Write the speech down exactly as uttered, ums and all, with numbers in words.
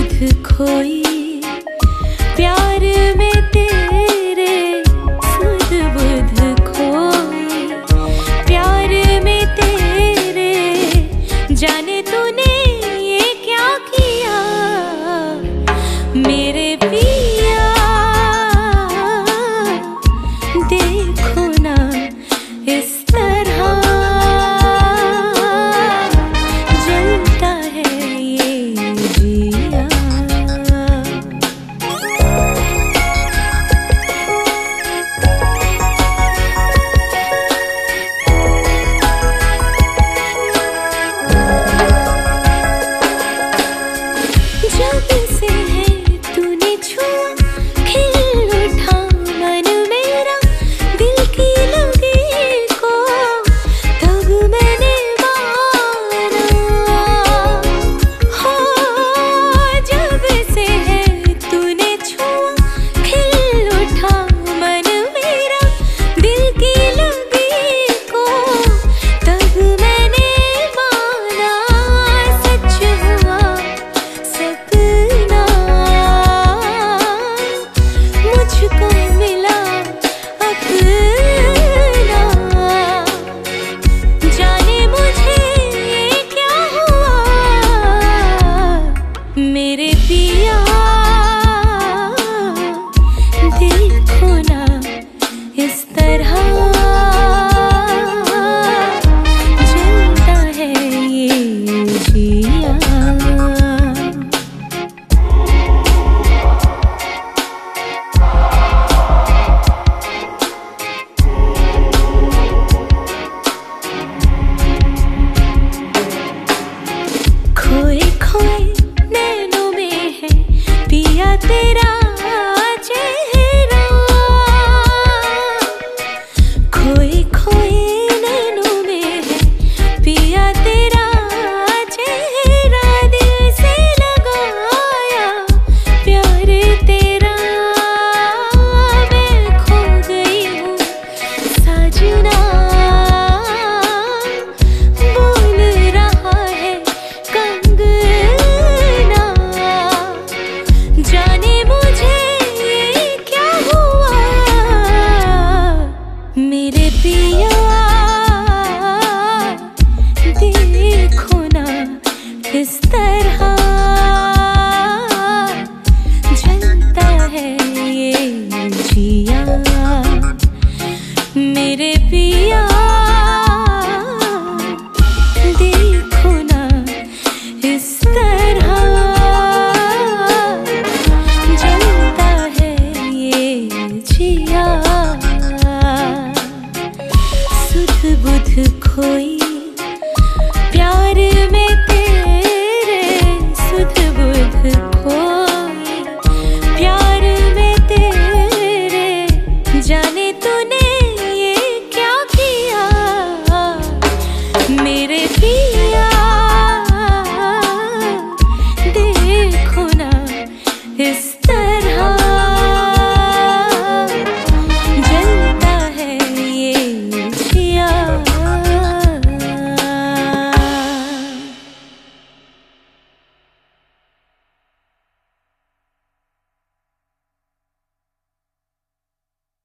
बुध खोई, प्यार में तेरे सुध बुध खोई, प्यार में तेरे जाने तूने ये क्या किया मेरे पिया। देखो ना इस तरह जलता है ये जिया। जब से है तूने छुआ खिल उठा मन मेरा, दिल की लगी को तब मैंने माना। हो जब से है तूने छुआ खिल उठा मन मेरा, दिल की लगी को तब मैंने माना। सच हुआ सपना मुझको मिला अपना, जाने मुझे ये क्या हुआ मेरे पिया। देखो ना इस तरह जलता है ये जिया। खोए खोए नैनों में है पिया तेरा चेहरा, खोए खोए नैनों में है पिया तेरा चेहरा। दिल से लगाया प्यार तेरा, मैं खो गई हूँ साजना। बोल रहा है कंगना, जाने